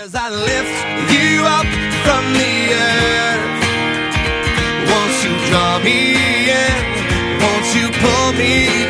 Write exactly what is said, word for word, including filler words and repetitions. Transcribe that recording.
As I lift you up from the earth, won't you draw me in? Won't you pull me